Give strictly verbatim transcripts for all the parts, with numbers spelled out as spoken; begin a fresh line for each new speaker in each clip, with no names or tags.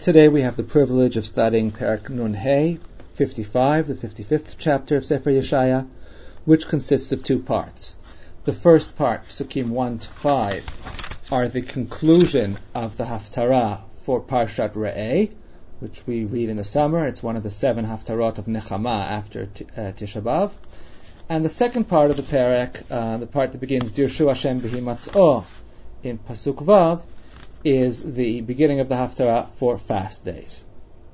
Today we have the privilege of studying Perek Nun Hey, fifty-five, the fifty-fifth chapter of Sefer Yeshaya, which consists of two parts. The first part, Psukim one to five, are the conclusion of the Haftarah for Parshat Re'eh, which we read in the summer. It's one of the seven Haftarot of Nechama after t- uh, Tisha B'Av. And the second part of the Perek, uh, the part that begins Dirshu Hashem B'hi Matz'o in Pasuk Vav, is the beginning of the Haftarah for fast days.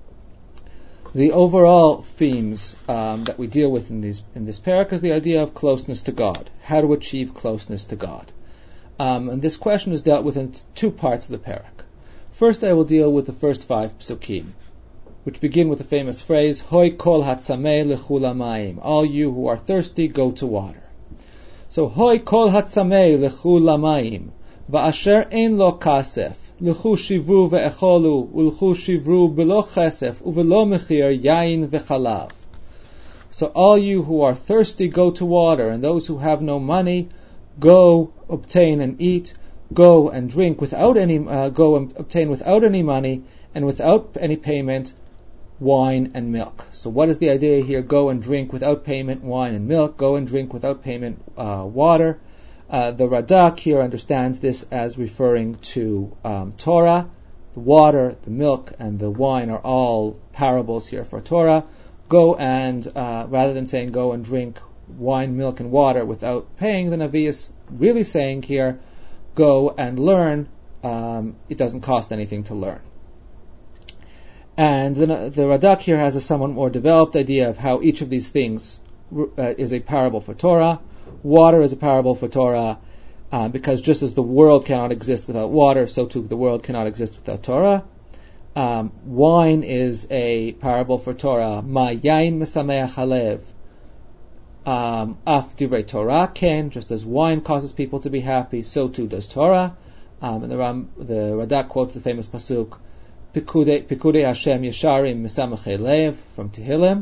The overall themes um, that we deal with in, these, in this Perek is the idea of closeness to God, how to achieve closeness to God. Um, and this question is dealt with in t- two parts of the Perek. First, I will deal with the first five Psukim, which begin with the famous phrase, Hoi kol hatzameh lechu lamayim. All you who are thirsty, go to water. So, Hoi kol hatzameh lechu lamayim. Va'asher ein lo kasef, l'chu shivru ve'echolu, u'lchu shivru b'lo chesef, u'v'lo mechir yain ve'chalav. So all you who are thirsty, go to water, and those who have no money, go obtain and eat, go and drink without any, uh, go and obtain without any money, and without any payment, wine and milk. So what is the idea here? Go and drink without payment, wine and milk. Go and drink without payment, uh, water. Uh, the Radak here understands this as referring to um, Torah. The water, the milk, and the wine are all parables here for Torah. Go and, uh, rather than saying go and drink wine, milk, and water without paying, the Navi is really saying here, go and learn. Um, it doesn't cost anything to learn. And the, the Radak here has a somewhat more developed idea of how each of these things uh, is a parable for Torah. Water is a parable for Torah, uh, because just as the world cannot exist without water, so too the world cannot exist without Torah. Um, wine is a parable for Torah. Ma yain mesameach halev. Af divrei Torah ken. Just as wine causes people to be happy, so too does Torah. Um, and the, Ram, the Radak quotes the famous pasuk, Pikudei Hashem Yesharim Mesamachei Lev from Tehillim.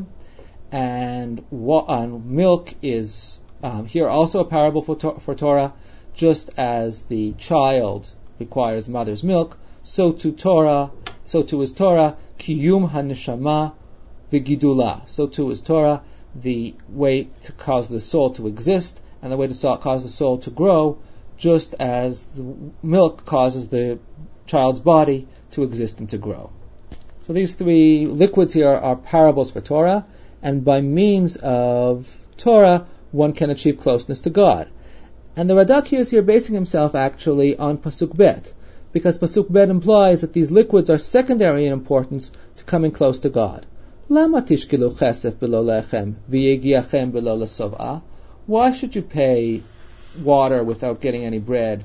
And wa- uh, milk is Um, here also a parable for, to- for Torah. Just as the child requires mother's milk, so to Torah, so too is Torah, kiyum haneshama v'gidula. So too is Torah, the way to cause the soul to exist, and the way to so- cause the soul to grow, just as the milk causes the child's body to exist and to grow. So these three liquids here are parables for Torah, and by means of Torah, one can achieve closeness to God. And the Radak here is here basing himself actually on Pasuk Bet, because Pasuk Bet implies that these liquids are secondary in importance to coming close to God. Lama tishkilu chesef b'lo lechem v'yegiachem b'lo lesov'a. Why should you pay water without getting any bread,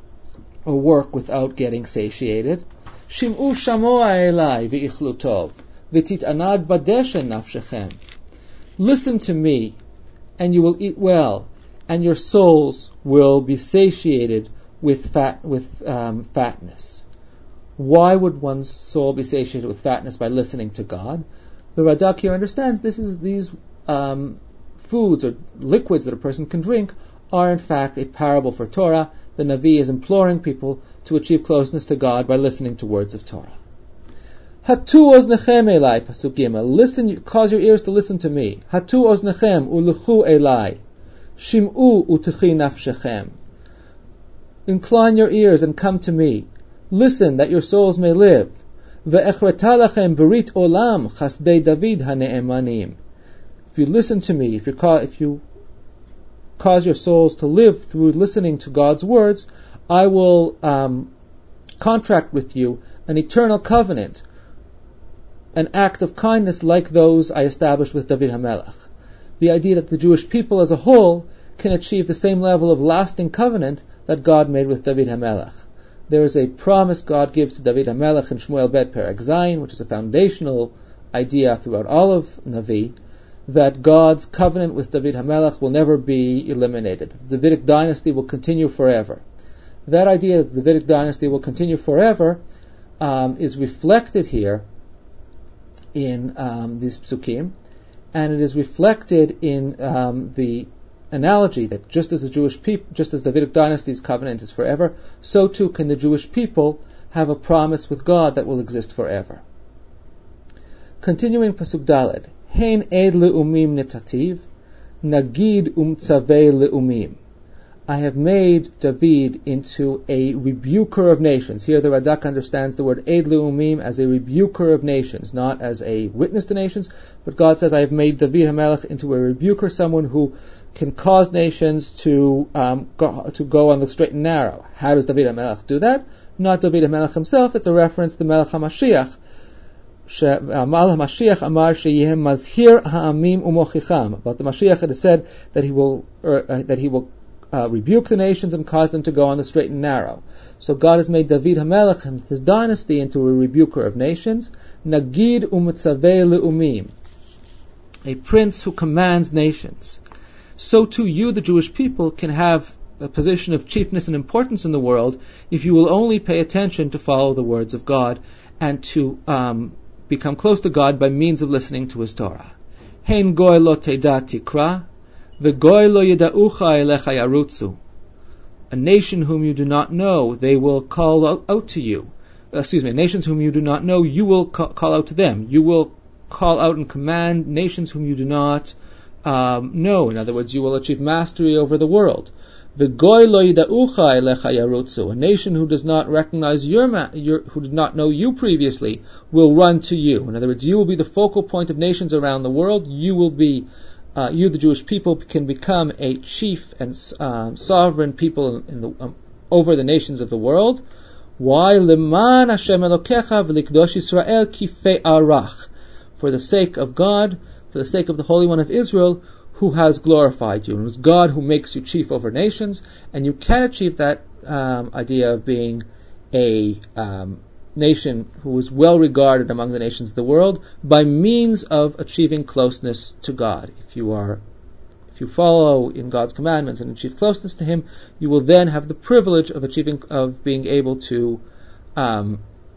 or work without getting satiated? Shim'u shamoa elai v'ichlu tov v'tit'anad badeshen nafshechem. Listen to me, and you will eat well, and your souls will be satiated with fat, with um, fatness. Why would one's soul be satiated with fatness by listening to God? The Radak here understands this is these um, foods or liquids that a person can drink are in fact a parable for Torah. The Navi is imploring people to achieve closeness to God by listening to words of Torah. Hatu oznechem elai, pasuk gimel. Listen, cause your ears to listen to me. Hatu oznechem ulechu elai, shim'u utechi nafshechem. Incline your ears and come to me. Listen, that your souls may live. Ve'echreta lachem berit olam chasdei David hane'emanim. If you listen to me, if you ca- if you cause your souls to live through listening to God's words, I will um, contract with you an eternal covenant, an act of kindness like those I established with David HaMelech. The idea that the Jewish people as a whole can achieve the same level of lasting covenant that God made with David HaMelech. There is a promise God gives to David HaMelech in Shmuel Bet Perek Zayin, which is a foundational idea throughout all of Navi, that God's covenant with David HaMelech will never be eliminated. The Davidic dynasty will continue forever. That idea that the Davidic dynasty will continue forever um, is reflected here in um, these psukim, and it is reflected in um, the analogy that just as the Jewish people, just as the Davidic dynasty's covenant is forever, so too can the Jewish people have a promise with God that will exist forever. Continuing Pasuk Daled. Hein ed le'umim netativ, nagid umtzavei le'umim. I have made David into a rebuker of nations. Here the Radak understands the word Eid Le'umim as a rebuker of nations, not as a witness to nations, but God says, I have made David HaMelech into a rebuker, someone who can cause nations to um, go, to go on the straight and narrow. How does David HaMelech do that? Not David HaMelech himself, it's a reference to Melech HaMashiach. Mal HaMashiach Amar Sheyihem Mazhir Ha'amim Umochicham. About the Mashiach it is said that he will, er, uh, that he will Uh, rebuke the nations and cause them to go on the straight and narrow. So God has made David HaMelech and his dynasty into a rebuker of nations. Nagid u'mitzavei le'umim, a prince who commands nations. So too you, the Jewish people, can have a position of chiefness and importance in the world if you will only pay attention to follow the words of God and to um, become close to God by means of listening to His Torah. Hein goy lo teda tikra, V'goy lo yeda'ucha elecha yarutzu. A nation whom you do not know, they will call out, out to you. Uh, excuse me, nations whom you do not know, you will ca- call out to them. You will call out and command nations whom you do not um, know. In other words, you will achieve mastery over the world. V'goy lo yeda'ucha elecha yarutzu. A nation who does not recognize your, ma- your, who did not know you previously, will run to you. In other words, you will be the focal point of nations around the world. You will be Uh, you, the Jewish people, can become a chief and um, sovereign people in the, um, over the nations of the world. Why? Leman Hashem Elokecha v'likdosh Yisrael kifei arach. For the sake of God, for the sake of the Holy One of Israel, who has glorified you. And it was God who makes you chief over nations, and you can achieve that um, idea of being a um, nation who is well regarded among the nations of the world by means of achieving closeness to God. If you are, if you follow in God's commandments and achieve closeness to Him, you will then have the privilege of achieving, of being able to um,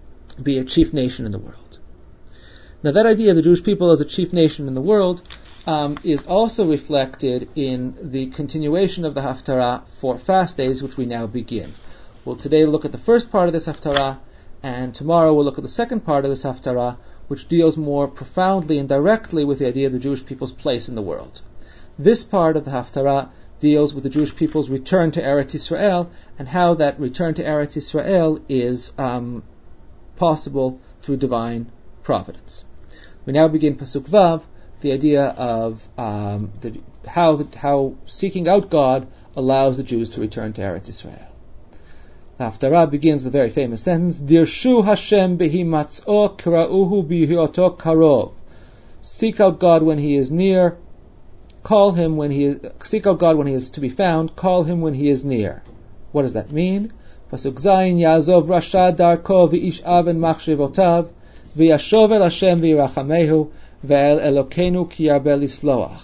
be a chief nation in the world. Now, that idea of the Jewish people as a chief nation in the world um, is also reflected in the continuation of the Haftarah for fast days, which we now begin. We'll today look at the first part of this Haftarah, and tomorrow we'll look at the second part of this Haftarah, which deals more profoundly and directly with the idea of the Jewish people's place in the world. This part of the Haftarah deals with the Jewish people's return to Eretz Yisrael, and how that return to Eretz Yisrael is um, possible through divine providence. We now begin Pasuk Vav, the idea of um, the, how, the, how seeking out God allows the Jews to return to Eretz Yisrael. The Haftarah begins the very famous sentence, Dirshu Hashem behimatz'o kra'uhu bihioto karov. Seek out God when He is near, call Him when He is, seek out God when He is to be found, call Him when He is near. What does that mean? Pasuk Zayin, Ya'azov Rasha darko v'ish aven machshevotav, v'yashov el Hashem v'yirachamehu, ve'el Elokeinu ki yarbeh lisloach.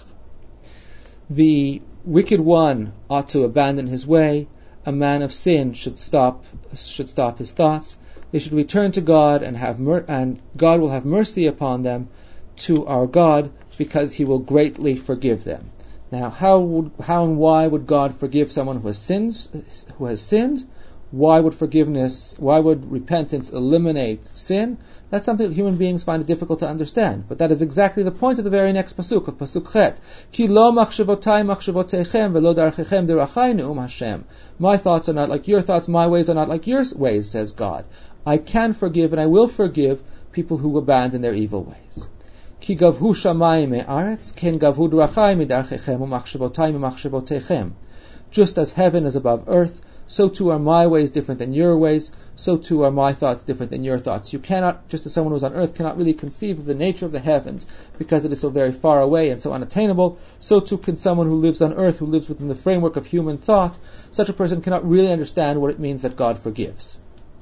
The wicked one ought to abandon his way. A man of sin should stop should stop his thoughts. They should return to God and have mer- and God will have mercy upon them, to our God, because He will greatly forgive them. Now, how would how and why would God forgive someone who has sins who has sinned? Why would forgiveness? Why would repentance eliminate sin? That's something that human beings find it difficult to understand. But that is exactly the point of the very next pasuk, of pasuk Chet. Ki lo machshavotay machshavotechem velo darchechem derachai neum Hashem. My thoughts are not like your thoughts, my ways are not like your ways, says God. I can forgive and I will forgive people who abandon their evil ways. Ki gavhu shamayim me'aretz, ken gavhu derachai midarchechem umachshavotay mimachshavotechem. Just as heaven is above earth, so too are my ways different than your ways, so too are my thoughts different than your thoughts. You cannot, just as someone who's on earth cannot really conceive of the nature of the heavens because it is so very far away and so unattainable, so too can someone who lives on earth, who lives within the framework of human thought, such a person cannot really understand what it means that God forgives.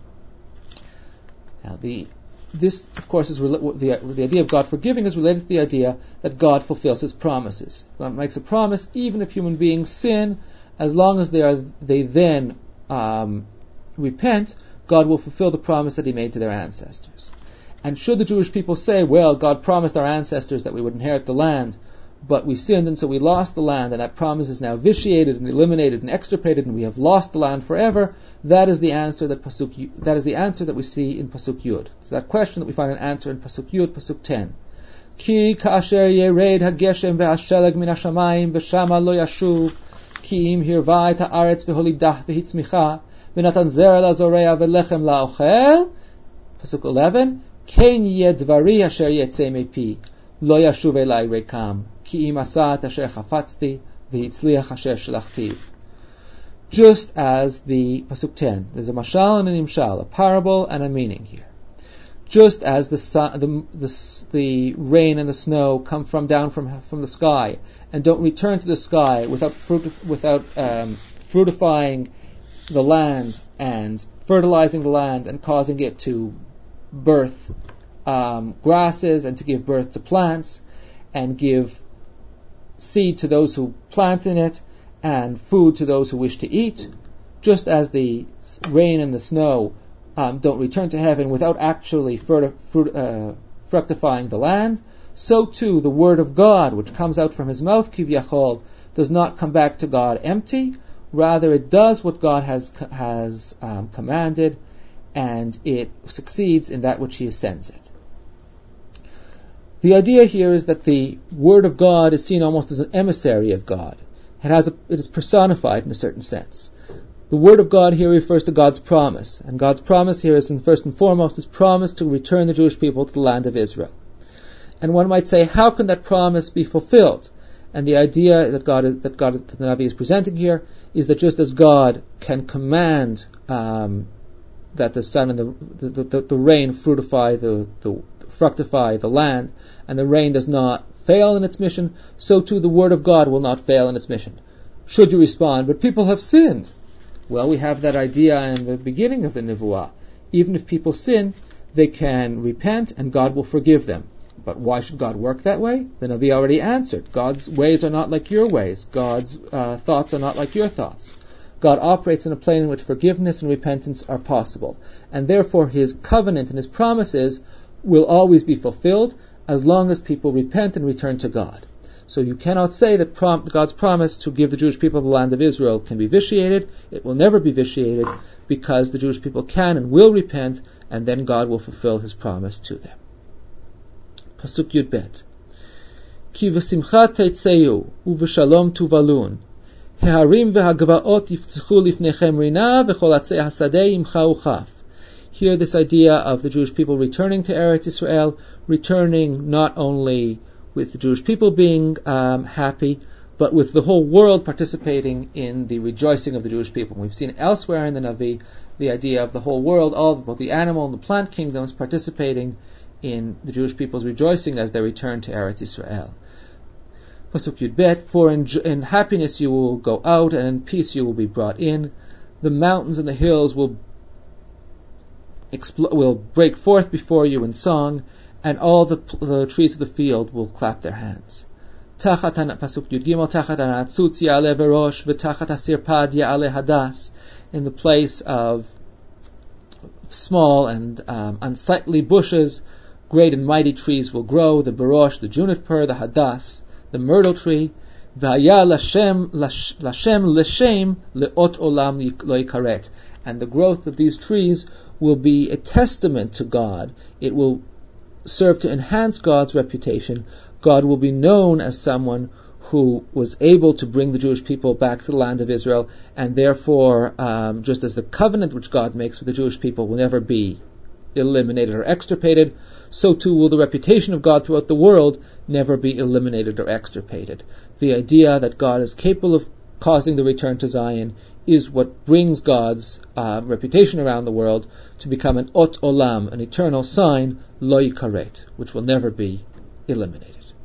Now, the, this, of course, is the, the idea of God forgiving is related to the idea that God fulfills His promises. God makes a promise, even if human beings sin, as long as they are, they then um, repent, God will fulfill the promise that He made to their ancestors. And should the Jewish people say, well, God promised our ancestors that we would inherit the land, but we sinned and so we lost the land, and that promise is now vitiated and eliminated and extirpated, and we have lost the land forever, that is the answer that Pasuk, that is the answer that we see in Pasuk Yud. So that question that we find an answer in Pasuk Yud, Pasuk ten. Ki ka'asher yered hageshem ve'asheleg min hashamayim v'shama lo yashuv ki im hirva et ha'aretz v'holidah v'hitzmicha v'natan zera lazorea v'lechem la'ochel. Pasuk eleven. Ken yeh dvari asher yetzeh mepi lo yashuv elai rekam ki im asat asher chafatzti v'hitzliach asher shlachtiv. Just as the Pasuk ten, there's a mashal and an imshal, a parable and a meaning here. Just as the sun, the, the the rain and the snow come from down from from the sky and don't return to the sky without fruit, without um, fruitifying the land and fertilizing the land and causing it to birth um, grasses and to give birth to plants and give seed to those who plant in it and food to those who wish to eat, just as the rain and the snow um, don't return to heaven without actually fruit, fruit, uh, fructifying the land, so too the word of God, which comes out from his mouth, kivyachol, does not come back to God empty. Rather, it does what God has has um, commanded, and it succeeds in that which he sends it. The idea here is that the word of God is seen almost as an emissary of God. It has a, it is personified in a certain sense. The word of God here refers to God's promise, and God's promise here is, in first and foremost, his promise to return the Jewish people to the land of Israel. And one might say, how can that promise be fulfilled? And the idea that God, that God, that the Navi is presenting here, is that just as God can command um, that the sun and the the, the, the rain fructify the, the fructify the land, and the rain does not fail in its mission, so too the word of God will not fail in its mission. Should you respond, but people have sinned? Well, we have that idea in the beginning of the Nevuah. Even if people sin, they can repent and God will forgive them. But why should God work that way? The Navi already answered. God's ways are not like your ways. God's uh, thoughts are not like your thoughts. God operates in a plane in which forgiveness and repentance are possible. And therefore his covenant and his promises will always be fulfilled as long as people repent and return to God. So you cannot say that prom- God's promise to give the Jewish people the land of Israel can be vitiated. It will never be vitiated because the Jewish people can and will repent, and then God will fulfill his promise to them. Pasuk Yud Bet. Ki v'simcha teitzeu u'v'shalom tuvalun heharim v'hagvaot yiftzchu lifnechem rina v'chol atzei hasadeh imcha uchaf. Here this idea of the Jewish people returning to Eretz Israel, returning not only with the Jewish people being um, happy, but with the whole world participating in the rejoicing of the Jewish people. We've seen elsewhere in the Navi the idea of the whole world, all both the animal and the plant kingdoms participating in the Jewish people's rejoicing as they return to Eretz Israel. Pasuk Yud Bet, for in, in happiness you will go out, and in peace you will be brought in. The mountains and the hills will Expl- will break forth before you in song, and all the, the trees of the field will clap their hands. Tachat pasuk Yud Gimel, tachat hanatzutz ya'aleh verosh v'tachat hasirpad ya'aleh hadas. In the place of small and um, unsightly bushes, great and mighty trees will grow. The berosh, the juniper, the hadas, the myrtle tree. V'haya lashem lashem leshem leot olam lo yikaret. And the growth of these trees will be a testament to God. It will serve to enhance God's reputation. God will be known as someone who was able to bring the Jewish people back to the land of Israel, and therefore, um, just as the covenant which God makes with the Jewish people will never be eliminated or extirpated, so too will the reputation of God throughout the world never be eliminated or extirpated. The idea that God is capable of causing the return to Zion is what brings God's uh, reputation around the world to become an ot olam, an eternal sign, lo yikaret, which will never be eliminated.